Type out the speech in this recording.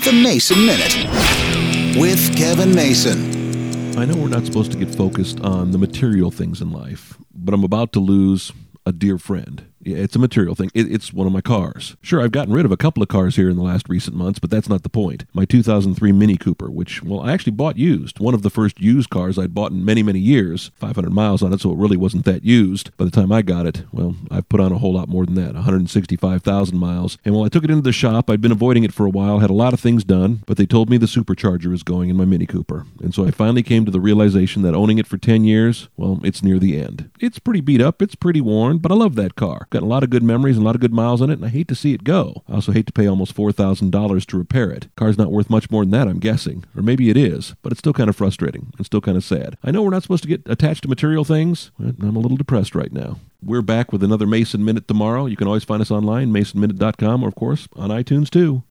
The Mason Minute with Kevin Mason. I know we're not supposed to get focused on the material things in life, but I'm about to lose a dear friend. Yeah, it's a material thing. It's one of my cars. Sure, I've gotten rid of a couple of cars here in the last recent months, but that's not the point. My 2003 Mini Cooper, which, well, I actually bought used. One of the first used cars I'd bought in many, many years. 500 miles on it, so it really wasn't that used. By the time I got it, well, I've put on a whole lot more than that, 165,000 miles. And while I took it into the shop, I'd been avoiding it for a while, had a lot of things done, but they told me the supercharger is going in my Mini Cooper. And so I finally came to the realization that owning it for 10 years, well, it's near the end. It's pretty beat up, it's pretty worn, but I love that car. Got a lot of good memories and a lot of good miles on it, and I hate to see it go. I also hate to pay almost $4,000 to repair it. Car's not worth much more than that, I'm guessing. Or maybe it is, but it's still kind of frustrating and still kind of sad. I know we're not supposed to get attached to material things, but I'm a little depressed right now. We're back with another Mason Minute tomorrow. You can always find us online, masonminute.com, or of course, on iTunes too.